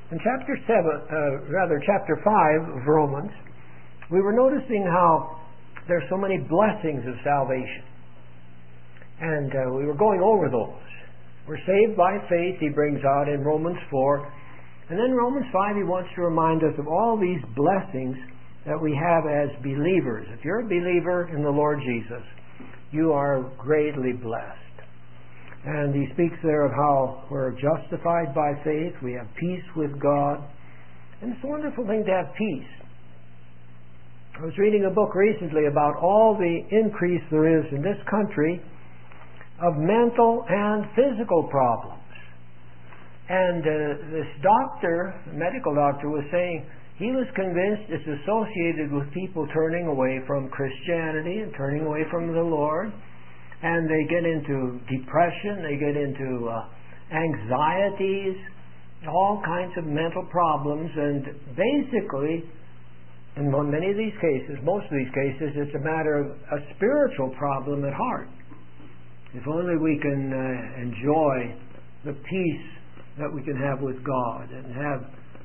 In chapter 5 of Romans, we were noticing how there's so many blessings of salvation. And we were going over those. We're saved by faith, he brings out in Romans 4. And then Romans 5, he wants to remind us of all these blessings that we have as believers. If you're a believer in the Lord Jesus, you are greatly blessed. And he speaks there of how we're justified by faith, we have peace with God. And it's a wonderful thing to have peace. I was reading a book recently about all the increase there is in this country of mental and physical problems. And this doctor, medical doctor, was saying he was convinced it's associated with people turning away from Christianity and turning away from the Lord. And they get into depression, they get into anxieties, all kinds of mental problems. And basically, in many of these cases, most of these cases, it's a matter of a spiritual problem at heart. If only we can enjoy the peace that we can have with God and have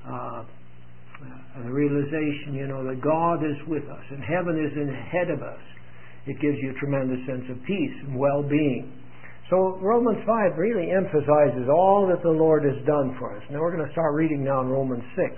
the realization, that God is with us and heaven is ahead of us. It gives you a tremendous sense of peace and well-being. So Romans 5 really emphasizes all that the Lord has done for us. Now we're going to start reading now in Romans 6.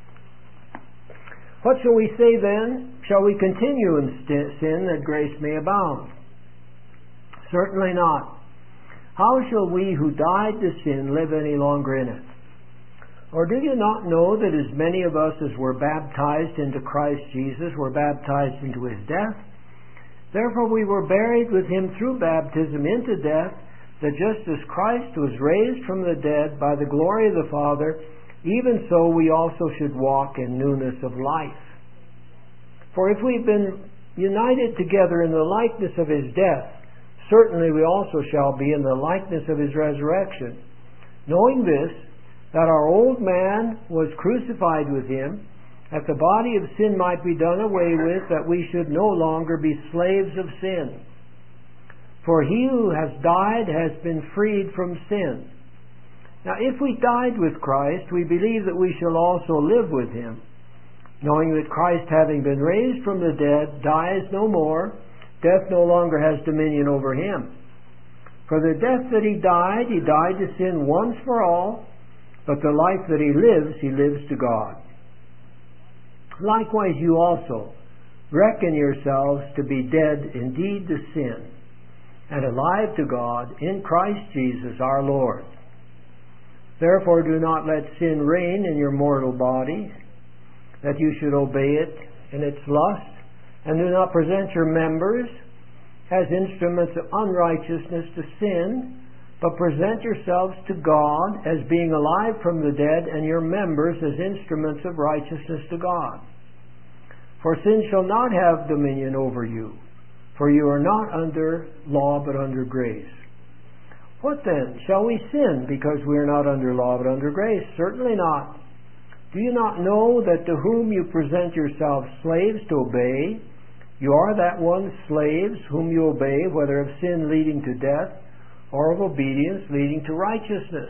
What shall we say then? Shall we continue in sin that grace may abound? Certainly not. How shall we who died to sin live any longer in it? Or do you not know that as many of us as were baptized into Christ Jesus were baptized into his death? Therefore we were buried with him through baptism into death, that just as Christ was raised from the dead by the glory of the Father, even so we also should walk in newness of life. For if we've been united together in the likeness of his death, certainly we also shall be in the likeness of his resurrection, knowing this, that our old man was crucified with him, that the body of sin might be done away with, that we should no longer be slaves of sin. For he who has died has been freed from sin. Now if we died with Christ, we believe that we shall also live with him, knowing that Christ, having been raised from the dead, dies no more. Death no longer has dominion over him. For the death that he died to sin once for all, but the life that he lives to God. Likewise you also reckon yourselves to be dead indeed to sin, and alive to God in Christ Jesus our Lord. Therefore do not let sin reign in your mortal body, that you should obey it in its lust, and do not present your members as instruments of unrighteousness to sin, but present yourselves to God as being alive from the dead, and your members as instruments of righteousness to God. For sin shall not have dominion over you, for you are not under law but under grace. What then? Shall we sin because we are not under law but under grace? Certainly not. Do you not know that to whom you present yourselves slaves to obey, you are that one slaves whom you obey, whether of sin leading to death, or of obedience leading to righteousness?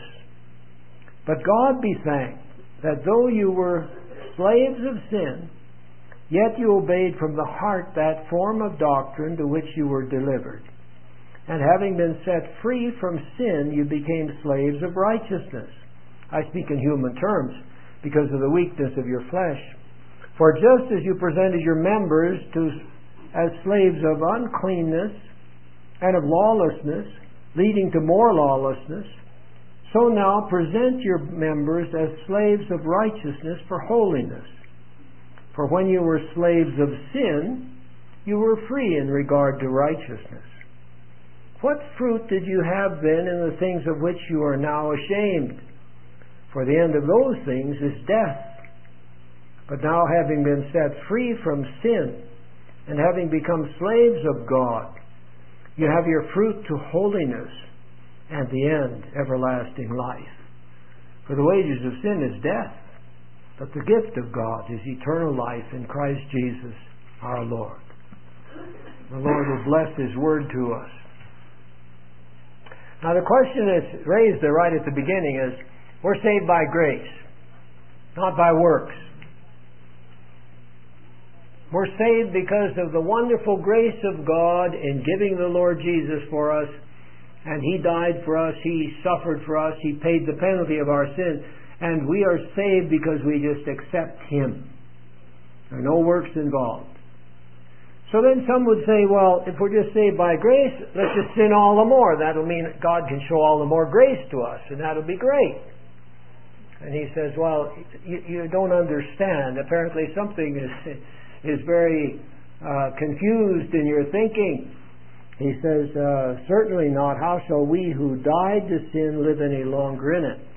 But God be thanked, that though you were slaves of sin, yet you obeyed from the heart that form of doctrine to which you were delivered. And having been set free from sin, you became slaves of righteousness. I speak in human terms, because of the weakness of your flesh. For just as you presented your members as slaves of uncleanness and of lawlessness, leading to more lawlessness, so now present your members as slaves of righteousness for holiness. For when you were slaves of sin, you were free in regard to righteousness. What fruit did you have then in the things of which you are now ashamed? For the end of those things is death. But now, having been set free from sin, and having become slaves of God, you have your fruit to holiness, and the end, everlasting life. For the wages of sin is death, but the gift of God is eternal life in Christ Jesus our Lord. The Lord will bless his word to us. Now the question that's raised there right at the beginning is, we're saved by grace. not by works. We're saved because of the wonderful grace of God in giving the Lord Jesus for us, and He died for us, He suffered for us, He paid the penalty of our sin, and we are saved because we just accept Him. There are no works involved. So then some would say, well, if we're just saved by grace, let's just sin all the more. That'll mean that God can show all the more grace to us, and that'll be great. And he says, well, you don't understand. Apparently something is very confused in your thinking. He says, certainly not. How shall we who died to sin live any longer in it?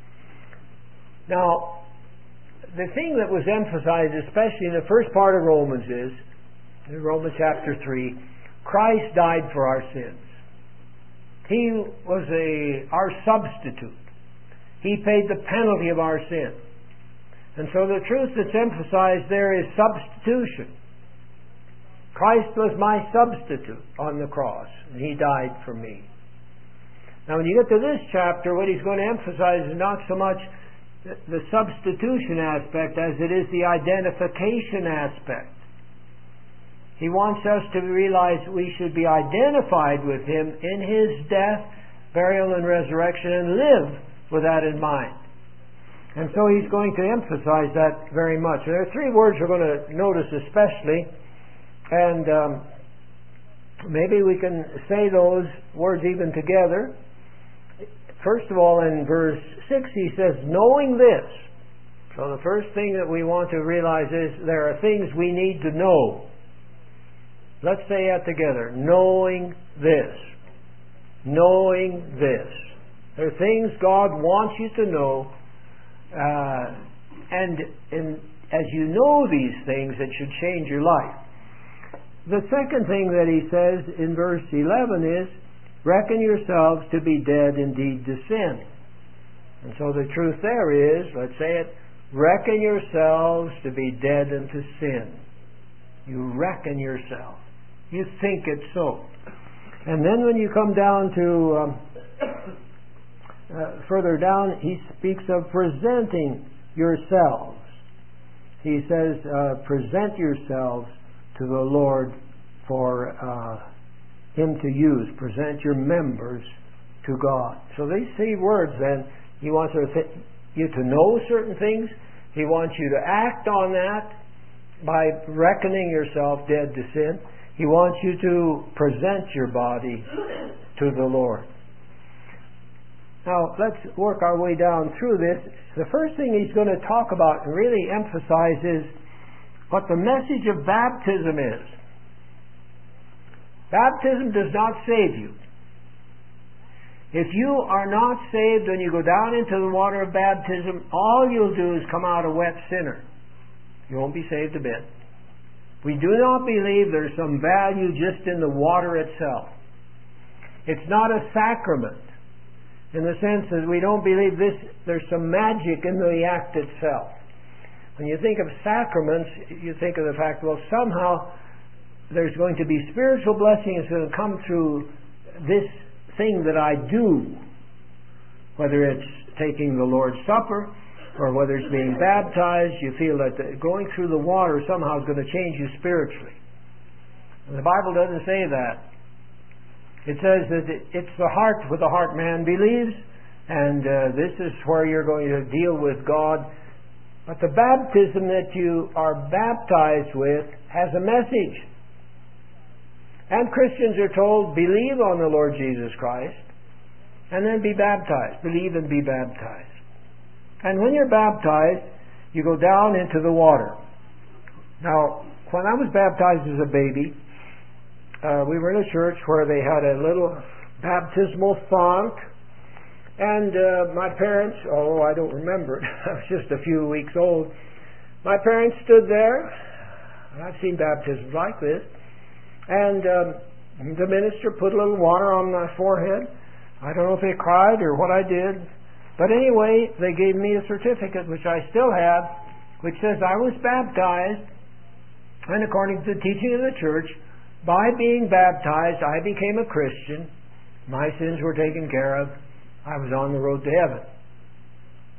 Now, the thing that was emphasized, especially in the first part of Romans, is, in Romans chapter 3, Christ died for our sins. He was our substitute. He paid the penalty of our sin. And so the truth that's emphasized there is substitution. Christ was my substitute on the cross, and He died for me. Now when you get to this chapter, what he's going to emphasize is not so much the substitution aspect as it is the identification aspect. He wants us to realize we should be identified with Him in His death, burial, and resurrection, and live with that in mind. And so he's going to emphasize that very much. There are three words we're going to notice especially, and maybe we can say those words even together. First of all, in verse 6 he says, knowing this. So the first thing that we want to realize is there are things we need to know. Let's say that together. Knowing this. Knowing this. There are things God wants you to know, and as you know these things, it should change your life. The second thing that he says in verse 11 is, reckon yourselves to be dead indeed to sin. And so the truth there is, let's say it, reckon yourselves to be dead unto sin. You reckon yourself. You think it's so. And then when you come down to further down, he speaks of presenting yourselves. He says, present yourselves to the Lord for Him to use. Present your members to God. So these three words then, He wants you to know certain things. He wants you to act on that by reckoning yourself dead to sin. He wants you to present your body to the Lord. Now, let's work our way down through this. The first thing he's going to talk about and really emphasize is what the message of baptism is. Baptism does not save you. If you are not saved when you go down into the water of baptism, all you'll do is come out a wet sinner. You won't be saved a bit. We do not believe there's some value just in the water itself. It's not a sacrament, in the sense that we don't believe there's some magic in the act itself. When you think of sacraments, you think of the fact, well, somehow there's going to be spiritual blessing that's going to come through this thing that I do, whether it's taking the Lord's Supper or whether it's being baptized. You feel that going through the water somehow is going to change you spiritually. And the Bible doesn't say that. It says that it's the heart, with the heart man believes, and this is where you're going to deal with God. But the baptism that you are baptized with has a message. And Christians are told, believe on the Lord Jesus Christ, and then be baptized. Believe and be baptized. And when you're baptized, you go down into the water. Now, when I was baptized as a baby, we were in a church where they had a little baptismal font, and my parents, although I don't remember it, I was just a few weeks old, my parents stood there, and I've seen baptisms like this, and the minister put a little water on my forehead. I don't know if they cried or what I did, but anyway, they gave me a certificate, which I still have, which says I was baptized, and according to the teaching of the church, by being baptized, I became a Christian. My sins were taken care of. I was on the road to heaven.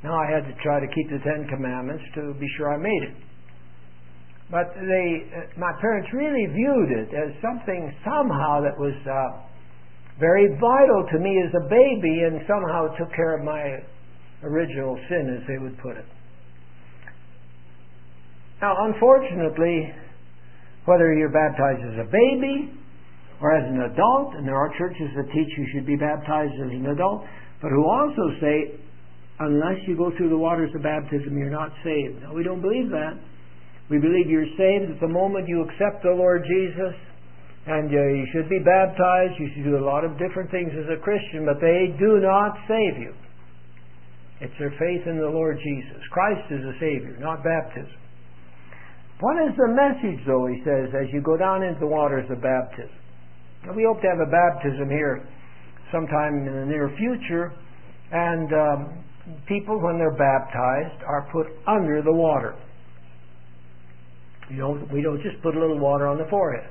Now I had to try to keep the Ten Commandments to be sure I made it. But my parents really viewed it as something somehow that was very vital to me as a baby, and somehow took care of my original sin, as they would put it. Now, unfortunately, whether you're baptized as a baby or as an adult, and there are churches that teach you should be baptized as an adult, but who also say, unless you go through the waters of baptism, you're not saved. Now, we don't believe that. We believe you're saved at the moment you accept the Lord Jesus, and you should be baptized. You should do a lot of different things as a Christian, but they do not save you. It's their faith in the Lord Jesus. Christ is a Savior, not baptism. What is the message, though, he says, as you go down into the waters of baptism? Now, we hope to have a baptism here sometime in the near future, and people, when they're baptized, are put under the water. We don't just put a little water on the forehead.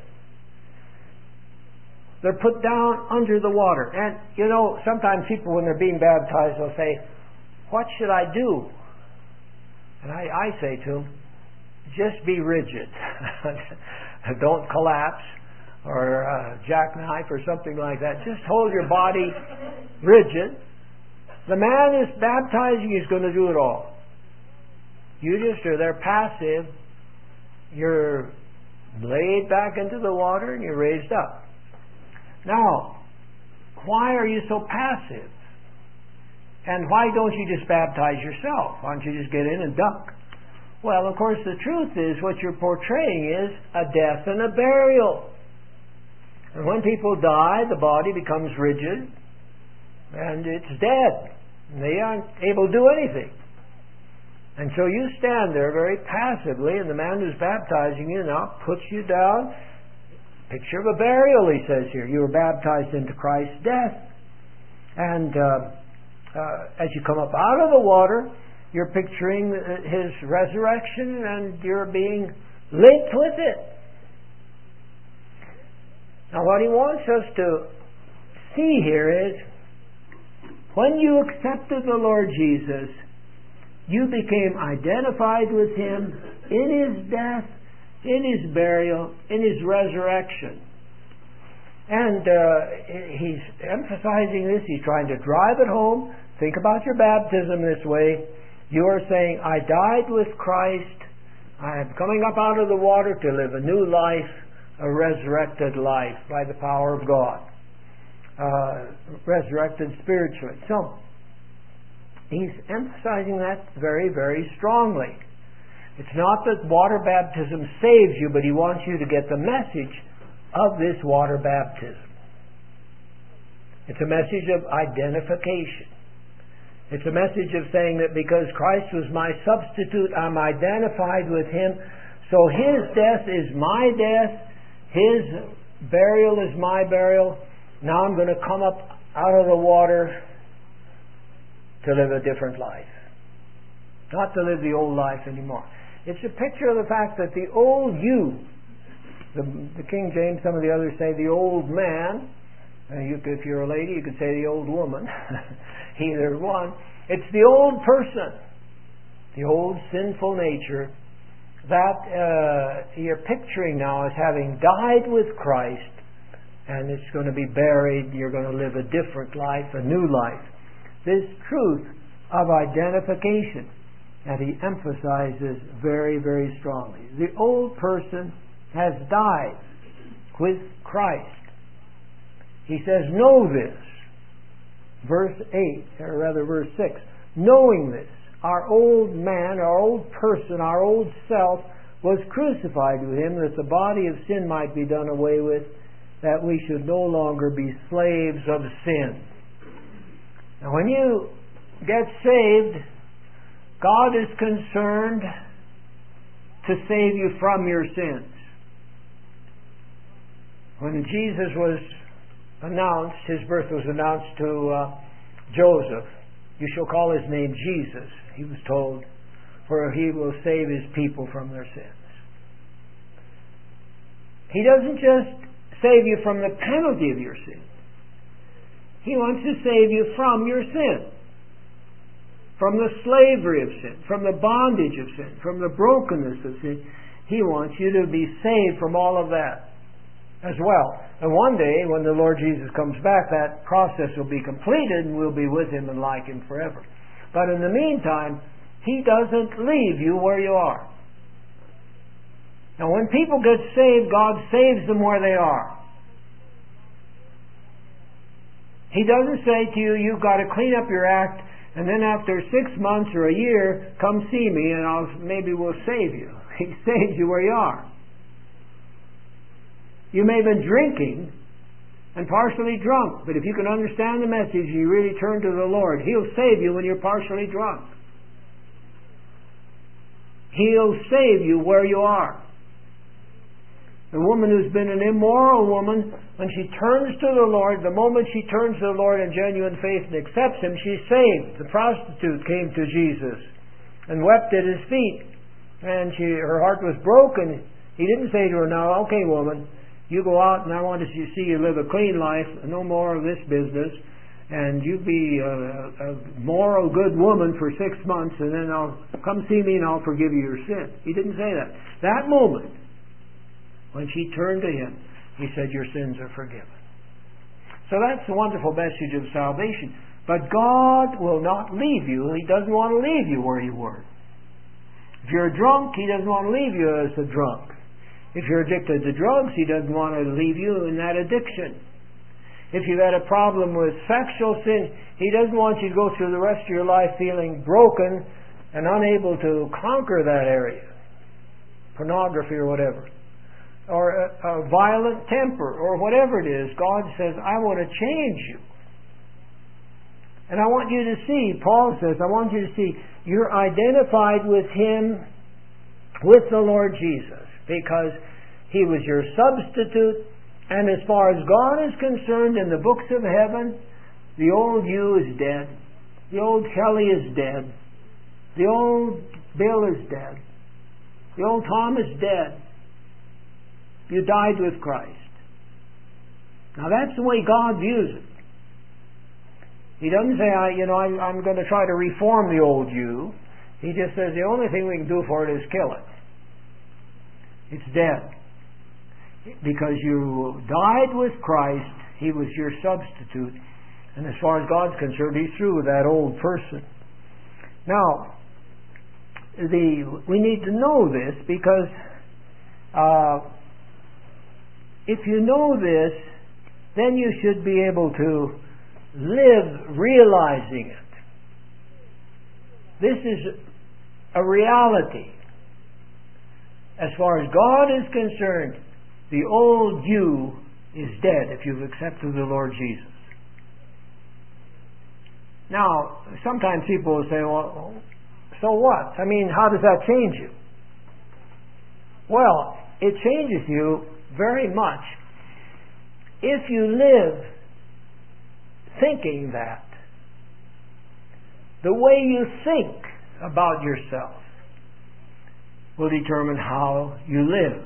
They're put down under the water. And, sometimes people, when they're being baptized, they'll say, what should I do? And I say to them, just be rigid. Don't collapse or jackknife or something like that. Just hold your body rigid. The man is baptizing, he's going to do it all. You just are there passive. You're laid back into the water and you're raised up. Now, why are you so passive? And why don't you just baptize yourself? Why don't you just get in and duck? Well, of course, the truth is what you're portraying is a death and a burial. And when people die, the body becomes rigid and it's dead. And they aren't able to do anything. And so you stand there very passively, and the man who's baptizing you now puts you down. Picture of a burial, he says here. You were baptized into Christ's death. And as you come up out of the water, you're picturing His resurrection, and you're being linked with it. Now, what he wants us to see here is, when you accepted the Lord Jesus, you became identified with Him in His death, in His burial, in His resurrection. And he's emphasizing this. He's trying to drive it home. Think about your baptism this way. You are saying, I died with Christ. I am coming up out of the water to live a new life, a resurrected life by the power of God. Resurrected spiritually. So, he's emphasizing that very, very strongly. It's not that water baptism saves you, but he wants you to get the message of this water baptism. It's a message of identification. It's a message of saying that because Christ was my substitute, I'm identified with Him. So His death is my death. His burial is my burial. Now I'm going to come up out of the water to live a different life. Not to live the old life anymore. It's a picture of the fact that the old you, the King James, some of the others say the old man. If you're a lady, you could say the old woman. Either one. It's the old person, the old sinful nature that you're picturing now as having died with Christ, and it's going to be buried. You're going to live a different life, a new life. This truth of identification that he emphasizes very, very strongly. The old person has died with Christ. He says, know this. Verse 8, or rather verse 6. Knowing this, our old man, our old person, our old self was crucified with Him, that the body of sin might be done away with, that we should no longer be slaves of sin. Now when you get saved, God is concerned to save you from your sins. When Jesus was announced, His birth was announced to Joseph. You shall call His name Jesus, he was told, for He will save His people from their sins. He doesn't just save you from the penalty of your sin. He wants to save you from your sin. from the slavery of sin, from the bondage of sin, from the brokenness of sin. He wants you to be saved from all of that as well. And one day, when the Lord Jesus comes back, that process will be completed and we'll be with Him and like Him forever. But in the meantime, He doesn't leave you where you are. Now, when people get saved, God saves them where they are. He doesn't say to you, you've got to clean up your act, and then after 6 months or a year, come see me and maybe we'll save you. He saves you where you are. You may have been drinking and partially drunk, but if you can understand the message, you really turn to the Lord, He'll save you when you're partially drunk. He'll save you where you are. The woman who's been an immoral woman, when she turns to the Lord, the moment she turns to the Lord in genuine faith and accepts Him, she's saved. The prostitute came to Jesus and wept at His feet. And her heart was broken. He didn't say to her, now, okay, woman, you go out and I want to see you live a clean life, no more of this business, and you be a moral, good woman for 6 months, and then I'll come see me and I'll forgive you your sin. He didn't say that. That moment, when she turned to Him, He said, your sins are forgiven. So that's the wonderful message of salvation. But God will not leave you. He doesn't want to leave you where you were. If you're drunk, He doesn't want to leave you as a drunk. If you're addicted to drugs, He doesn't want to leave you in that addiction. If you've had a problem with sexual sin, He doesn't want you to go through the rest of your life feeling broken and unable to conquer that area. Pornography or whatever. Or a violent temper, or whatever it is. God says, I want to change you. And I want you to see, Paul says, I want you to see, you're identified with Him, with the Lord Jesus, because He was your substitute, and as far as God is concerned in the books of heaven, the old you is dead. The old Kelly is dead. The old Bill is dead. The old Tom is dead. You died with Christ. Now that's the way God views it. He doesn't say, I'm going to try to reform the old you. He just says the only thing we can do for it is kill it. It's dead. Because you died with Christ, He was your substitute. And as far as God's concerned, He's through with that old person. Now, we need to know this because if you know this, then you should be able to live realizing it. This is a reality. As far as God is concerned, the old you is dead if you've accepted the Lord Jesus. Now, sometimes people will say, well, so what? I mean, how does that change you? Well, it changes you very much if you live thinking that. The way you think about yourself will determine how you live.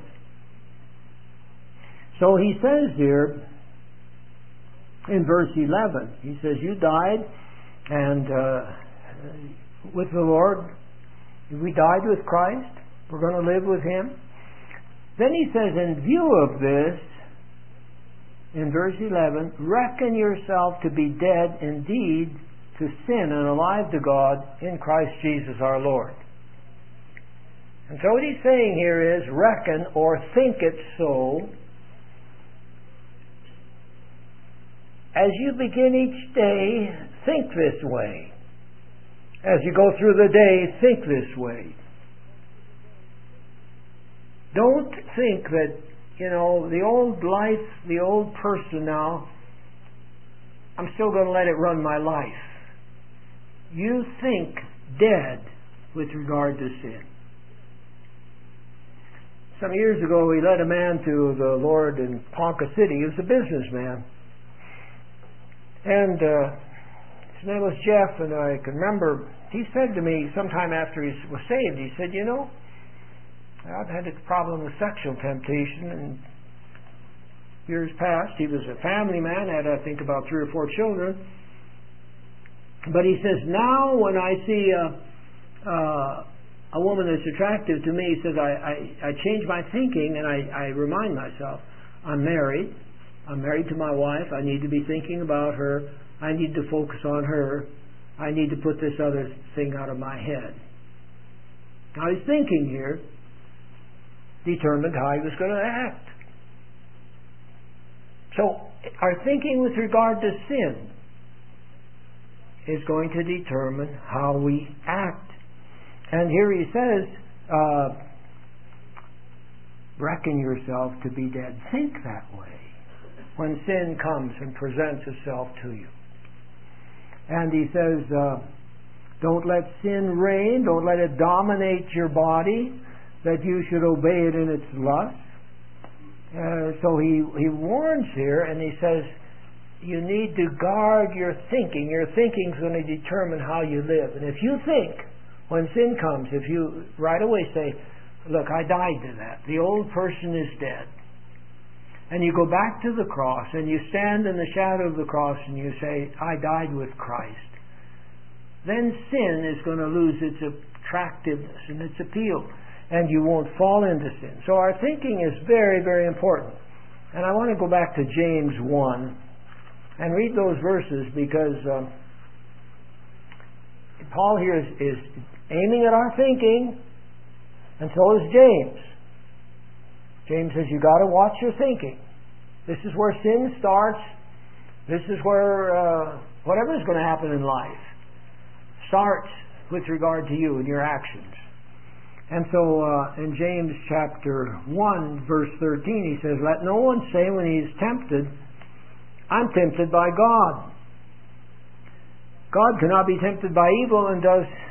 So he says here in verse 11, he says, you died and with the Lord, we died with Christ, we're going to live with Him. Then he says, in view of this, in verse 11, reckon yourself to be dead indeed to sin and alive to God in Christ Jesus our Lord. And so what he's saying here is, reckon or think it so. As you begin each day, think this way. As you go through the day, think this way. Don't think that, the old life, the old person now, I'm still going to let it run my life. You think dead with regard to sin. Some years ago, we led a man to the Lord in Ponca City. He was a businessman. And his name was Jeff, and I can remember, he said to me sometime after he was saved, he said, I've had a problem with sexual temptation in years past. He was a family man, had I think about 3 or 4 children. But he says, now when I see a woman that's attractive to me, he says, I change my thinking and I remind myself, I'm married to my wife, I need to be thinking about her, I need to focus on her, I need to put this other thing out of my head. Now his thinking here determined how he was going to act. So our thinking with regard to sin is going to determine how we act. And here he says, reckon yourself to be dead. Think that way when sin comes and presents itself to you. And he says, don't let sin reign, don't let it dominate your body, that you should obey it in its lust. So he warns here, and he says, you need to guard your thinking. Your thinking is going to determine how you live. And if you think, when sin comes, if you right away say, look, I died to that. The old person is dead. And you go back to the cross and you stand in the shadow of the cross and you say, I died with Christ. Then sin is going to lose its attractiveness and its appeal. And you won't fall into sin. So our thinking is very, very important. And I want to go back to James 1 and read those verses because Paul here is aiming at our thinking, and so is James. James says you've got to watch your thinking. This is where sin starts. This is where whatever is going to happen in life starts with regard to you and your actions. And so in James chapter 1 verse 13 he says, let no one say when he is tempted, I'm tempted by God. God cannot be tempted by evil, and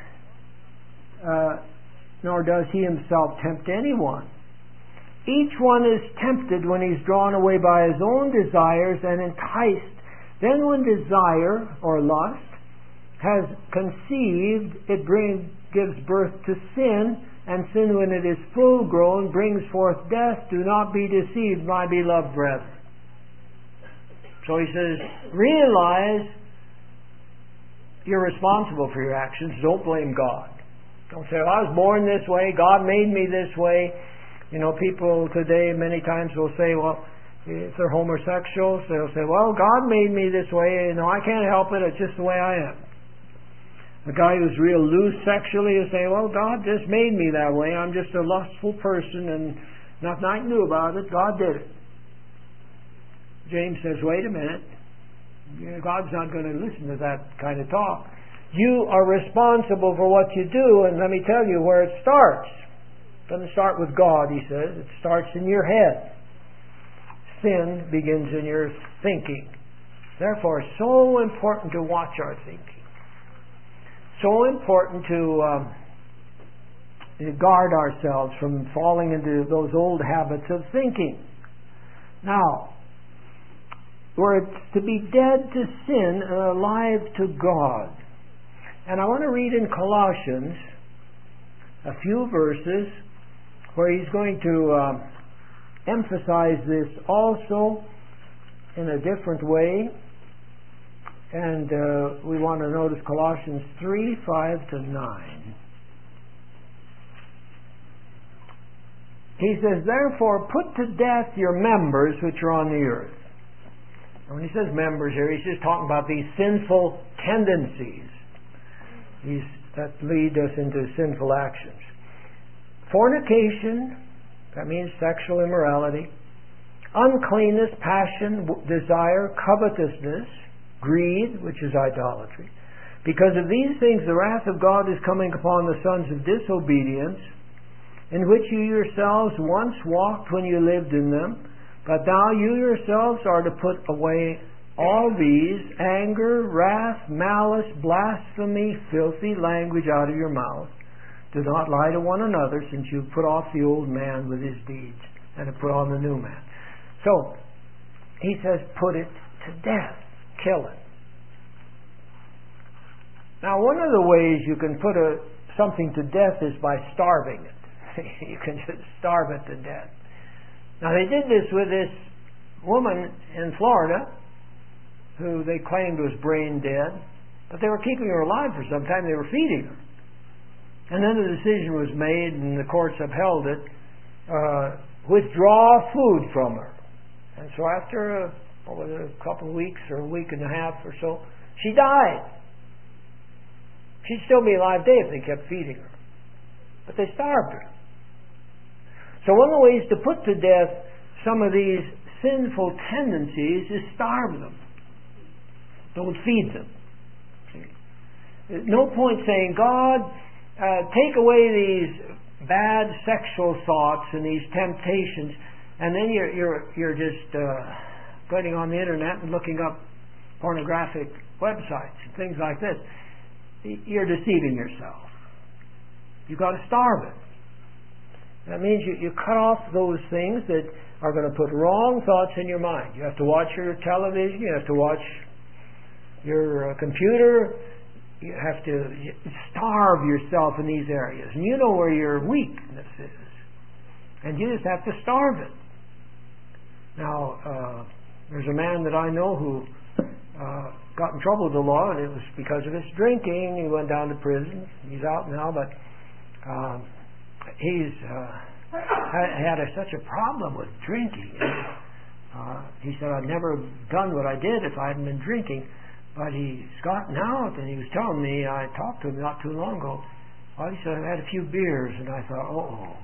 nor does he himself tempt anyone. Each one is tempted when he's drawn away by his own desires and enticed. Then when desire or lust has conceived, it gives birth to sin, and sin, when it is full grown, brings forth death. Do not be deceived, my beloved brethren. So he says, realize you're responsible for your actions. Don't blame God. Don't say, I was born this way, God made me this way. You know, people today many times will say, well, if they're homosexuals, they'll say, well, God made me this way. You know, I can't help it. It's just the way I am. A guy who's real loose sexually will say, well, God just made me that way. I'm just a lustful person and nothing I can do about it. God did it. James says, wait a minute. God's not going to listen to that kind of talk. You are responsible for what you do, and let me tell you where it starts. It doesn't start with God, he says. It starts in your head. Sin begins in your thinking. Therefore, it's so important to watch our thinking. So important to guard ourselves from falling into those old habits of thinking. Now, we're to be dead to sin and alive to God. And I want to read in Colossians a few verses where he's going to emphasize this also in a different way. And we want to notice Colossians 3, 5 to 9. He says, therefore put to death your members which are on the earth. And when he says members here, he's just talking about these sinful tendencies that lead us into sinful actions. Fornication, that means sexual immorality. Uncleanness, passion, desire, covetousness, greed, which is idolatry. Because of these things the wrath of God is coming upon the sons of disobedience, in which you yourselves once walked when you lived in them. But now you yourselves are to put away all these: anger, wrath, malice, blasphemy, filthy language out of your mouth. Do not lie to one another, since you've put off the old man with his deeds and have put on the new man. So, he says, put it to death. Kill it. Now, one of the ways you can put something to death is by starving it. You can just starve it to death. Now, they did this with this woman in Florida who they claimed was brain dead. But they were keeping her alive for some time. They were feeding her. And then the decision was made, and the courts upheld it, withdraw food from her. And so after a couple of weeks or a week and a half or so, she died. She'd still be alive today if they kept feeding her. But they starved her. So one of the ways to put to death some of these sinful tendencies is starve them. Don't feed them. There's no point saying, God, take away these bad sexual thoughts and these temptations, and then you're just going on the internet and looking up pornographic websites and things like this. You're deceiving yourself. You've got to starve it. That means you cut off those things that are going to put wrong thoughts in your mind. You have to watch your television. You have to watch your computer. You have to starve yourself in these areas. And you know where your weakness is. And you just have to starve it. Now, there's a man that I know who got in trouble with the law, and it was because of his drinking. He went down to prison. He's out now, but he's had such a problem with drinking. He said, I'd never done what I did if I hadn't been drinking. But he's gotten out, and he was telling me, I talked to him not too long ago. Well, he said, I had a few beers, and I thought,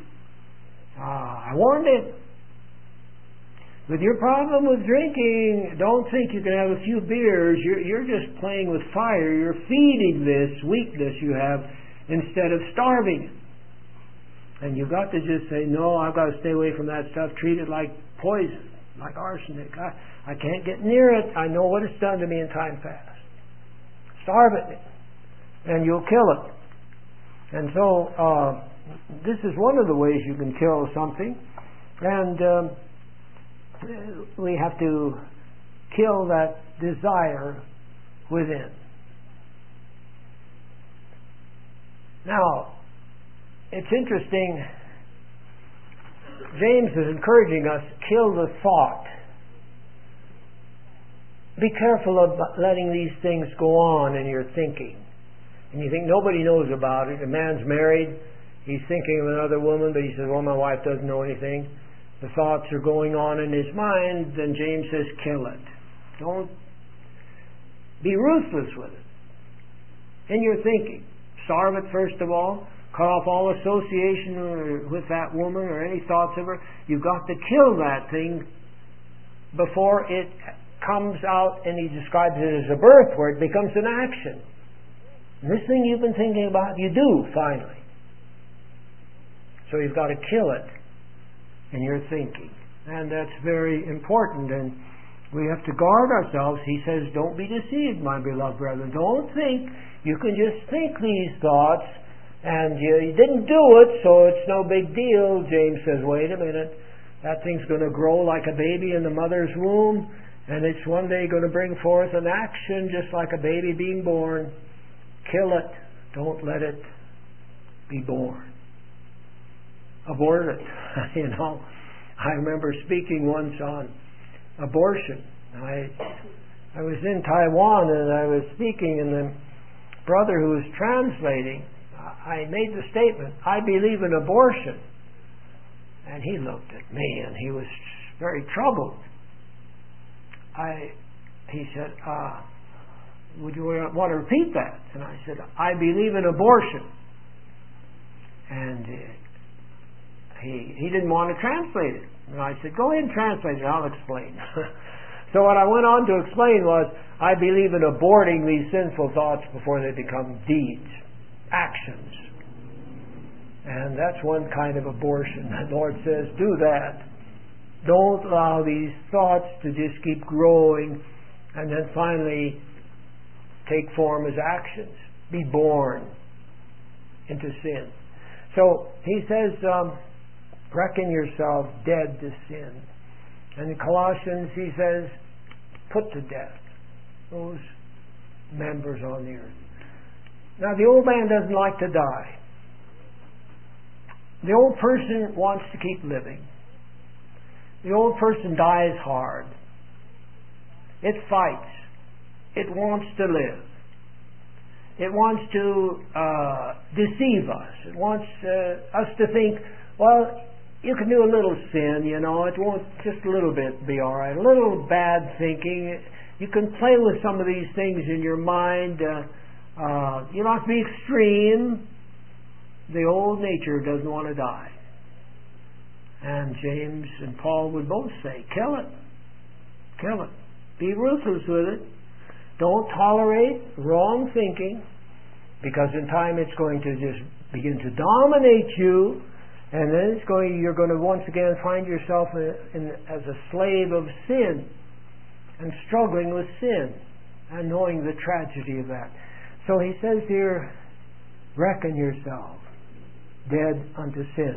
I warned him. With your problem with drinking, don't think you can have a few beers. You're just playing with fire. You're feeding this weakness you have instead of starving it. And you've got to just say, no, I've got to stay away from that stuff. Treat it like poison, like arsenic. I can't get near it. I know what it's done to me in time past. Starve it, and you'll kill it. And so this is one of the ways you can kill something. And we have to kill that desire within. Now, it's interesting. James is encouraging us, kill the thought. Be careful of letting these things go on in your thinking. And you think nobody knows about it. A man's married, he's thinking of another woman, but he says, well, my wife doesn't know anything. The thoughts are going on in his mind, then James says, kill it. Don't be ruthless with it. In your thinking. Starve it first of all. Cut off all association with that woman or any thoughts of her. You've got to kill that thing before it comes out, and he describes it as a birth where it becomes an action. And this thing you've been thinking about, you do finally. So you've got to kill it in your thinking. And that's very important, and we have to guard ourselves. He says, don't be deceived, my beloved brethren. Don't think you can just think these thoughts and you didn't do it, so it's no big deal. James says, wait a minute, that thing's going to grow like a baby in the mother's womb, and it's one day going to bring forth an action just like a baby being born. Kill it. Don't let it be born. Abort it. You know, I remember speaking once on abortion. I was in Taiwan, and I was speaking, and the brother who was translating, I made the statement, I believe in abortion. And he looked at me, and he was very troubled. He said, would you want to repeat that? And I said, I believe in abortion. And he didn't want to translate it. And I said, go ahead and translate it, I'll explain. So what I went on to explain was, I believe in aborting these sinful thoughts before they become deeds, actions. And that's one kind of abortion. The Lord says, do that. Don't allow these thoughts to just keep growing and then finally take form as actions. Be born into sin. So he says, reckon yourself dead to sin. And in Colossians he says, put to death those members on the earth. Now the old man doesn't like to die. The old person wants to keep living. The old person dies hard. It fights. It wants to live. It wants to deceive us. It wants us to think, well, you can do a little sin, you know, it won't, just a little bit be all right. A little bad thinking. You can play with some of these things in your mind. You don't have to be extreme. The old nature doesn't want to die. And James and Paul would both say, kill it. Kill it. Be ruthless with it. Don't tolerate wrong thinking, because in time it's going to just begin to dominate you, and then you're going to once again find yourself as a slave of sin and struggling with sin and knowing the tragedy of that. So he says here, reckon yourself dead unto sin.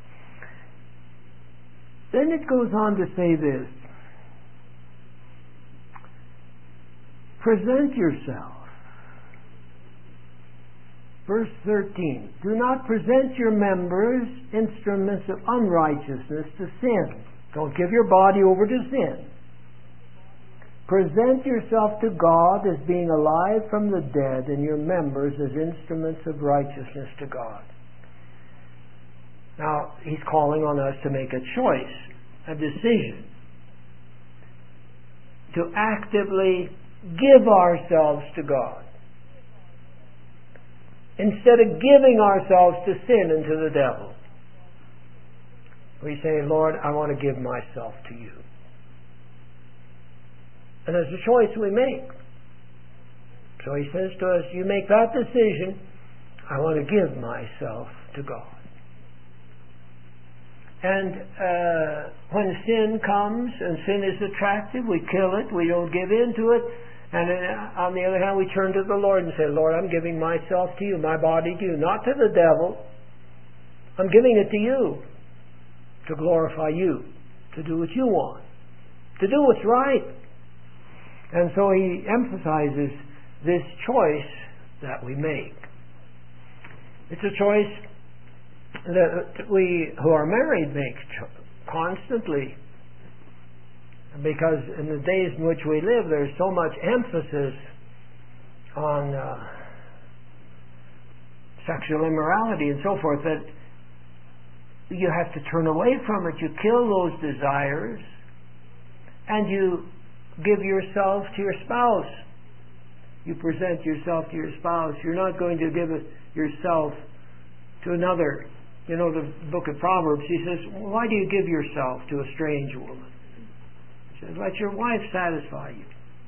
Then it goes on to say this, present yourself. Verse 13, do not present your members instruments of unrighteousness to sin. Don't give your body over to sin. Present yourself to God as being alive from the dead, and your members as instruments of righteousness to God. Now, he's calling on us to make a choice, a decision, to actively give ourselves to God, instead of giving ourselves to sin and to the devil. We say, Lord, I want to give myself to you. And there's a choice we make. So he says to us, you make that decision, I want to give myself to God. And when sin comes and sin is attractive, we kill it, we don't give in to it. And on the other hand, we turn to the Lord and say, Lord, I'm giving myself to you, my body to you, not to the devil. I'm giving it to you to glorify you, to do what you want, to do what's right. And so he emphasizes this choice that we make. It's a choice that we who are married make constantly. Because in the days in which we live, there's so much emphasis on sexual immorality and so forth that you have to turn away from it. You kill those desires and you give yourself to your spouse. You present yourself to your spouse. You're not going to give yourself to another. You know, the book of Proverbs, he says, why do you give yourself to a strange woman? He says, let your wife satisfy you.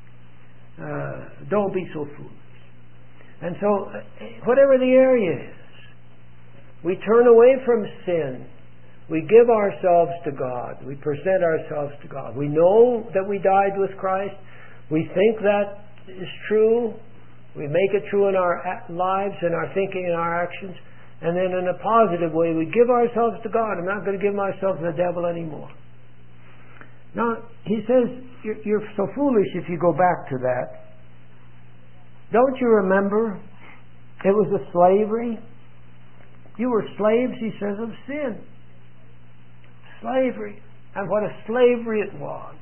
Don't be so foolish. And so, whatever the area is, we turn away from sin. We give ourselves to God. We present ourselves to God. We know that we died with Christ. We think that is true. We make it true in our lives, in our thinking, and our actions. And then in a positive way, we give ourselves to God. I'm not going to give myself to the devil anymore. Now, he says, you're so foolish if you go back to that. Don't you remember? It was a slavery. You were slaves, he says, of sin. Slavery. And what a slavery it was.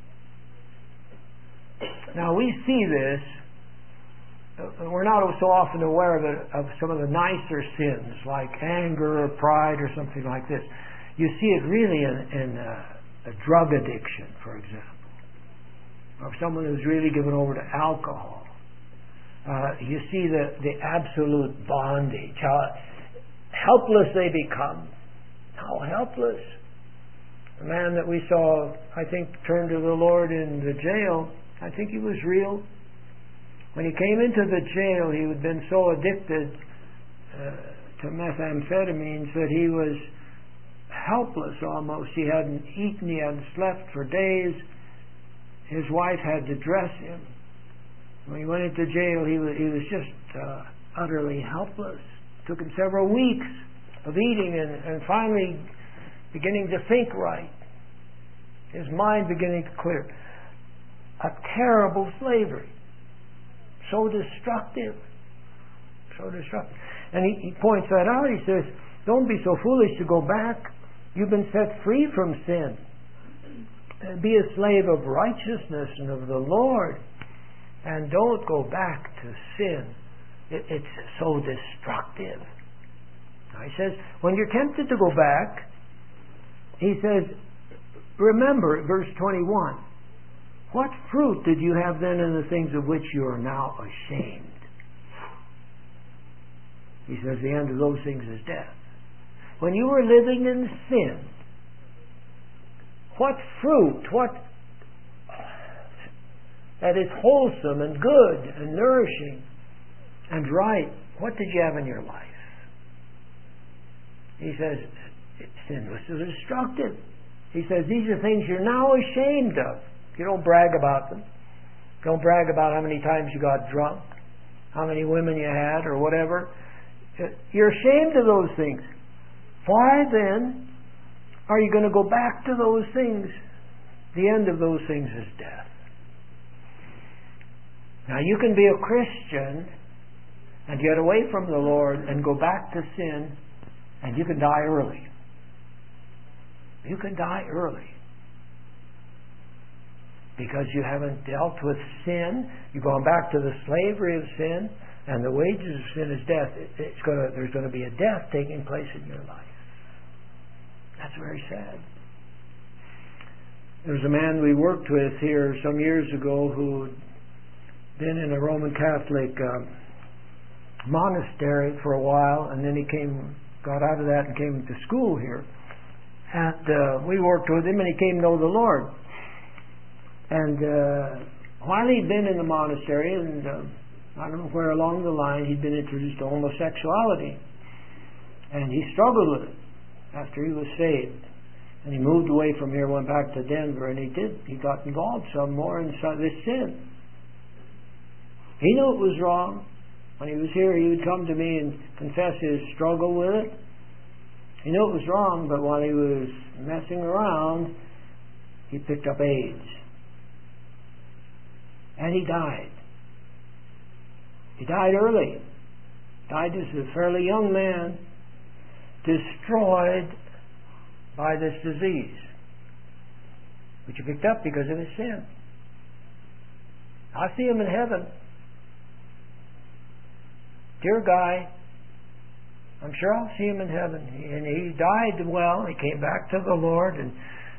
Now, we see this. We're not so often aware of some of the nicer sins, like anger or pride or something like this. You see it really in a drug addiction, for example. Or someone who's really given over to alcohol. You see the absolute bondage, how helpless they become. How helpless. The man that we saw, I think, turn to the Lord in the jail, I think he was real. When he came into the jail, he had been so addicted to methamphetamines that he was helpless almost. He hadn't eaten, he hadn't slept for days. His wife had to dress him. When he went into jail, he was just utterly helpless. It took him several weeks of eating and finally beginning to think right. His mind beginning to clear. A terrible slavery. So destructive. So destructive. And he points that out. He says, don't be so foolish to go back. You've been set free from sin. Be a slave of righteousness and of the Lord. And don't go back to sin It's so destructive. Now he says, when you're tempted to go back, he says, remember, verse 21, what fruit did you have then in the things of which you are now ashamed? He says the end of those things is death. When you were living in sin, what fruit, what that is wholesome and good and nourishing and right, what did you have in your life? He says sin was so destructive. He says these are things you're now ashamed of. You don't brag about them. Don't brag about how many times you got drunk, how many women you had, or whatever. You're ashamed of those things. Why then are you going to go back to those things? The end of those things is death. Now you can be a Christian and get away from the Lord and go back to sin, and you can die early. You can die early. Because you haven't dealt with sin. You've gone back to the slavery of sin, and the wages of sin is death. There's going to be a death taking place in your life. That's very sad. There was a man we worked with here some years ago who'd been in a Roman Catholic monastery for a while, and then he got out of that and came to school here. And we worked with him, and he came to know the Lord. And while he'd been in the monastery, and I don't know where along the line, he'd been introduced to homosexuality. And he struggled with it after he was saved. And he moved away from here, went back to Denver, and he got involved some more in this sin. He knew it was wrong. When he was here, he would come to me and confess his struggle with it. He knew it was wrong, but while he was messing around, he picked up AIDS. And he died. He died early. Died as a fairly young man, destroyed by this disease, which he picked up because of his sin. I see him in heaven. Dear guy, I'm sure I'll see him in heaven. And he died well. He came back to the Lord, and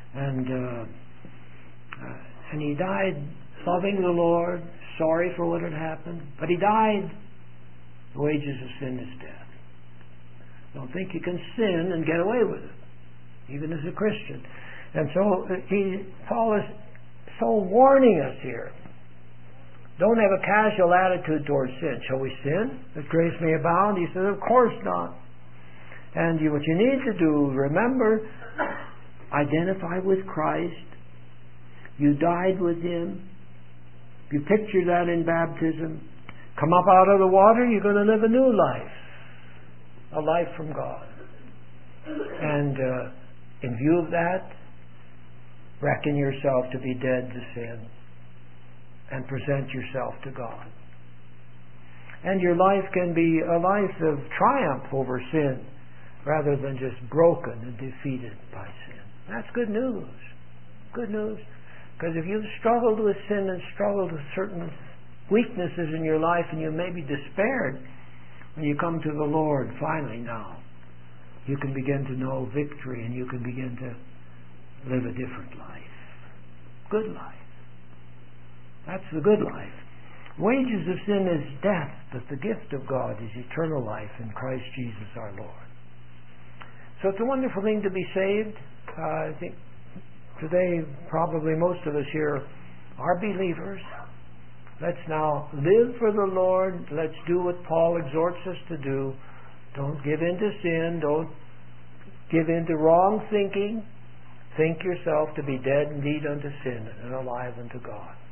he died loving the Lord, sorry for what had happened. But he died. The wages of sin is death. Don't think you can sin and get away with it, even as a Christian. And so Paul is so warning us here. Don't have a casual attitude towards sin. Shall we sin that grace may abound? He says, of course not. And what you need to do, remember, identify with Christ. You died with Him. You picture that in baptism. Come up out of the water, you're going to live a new life. A life from God. And in view of that, reckon yourself to be dead to sin and present yourself to God. And your life can be a life of triumph over sin rather than just broken and defeated by sin. That's good news. Good news. Because if you've struggled with sin and struggled with certain weaknesses in your life and you may be despaired, when you come to the Lord finally now, you can begin to know victory and you can begin to live a different life. Good life. That's the good life. Wages of sin is death, but the gift of God is eternal life in Christ Jesus our Lord. So it's a wonderful thing to be saved. I think today probably most of us here are believers. Let's now live for the Lord. Let's do what Paul exhorts us to do. Don't give in to sin. Don't give in to wrong thinking. Think yourself to be dead indeed unto sin and alive unto God.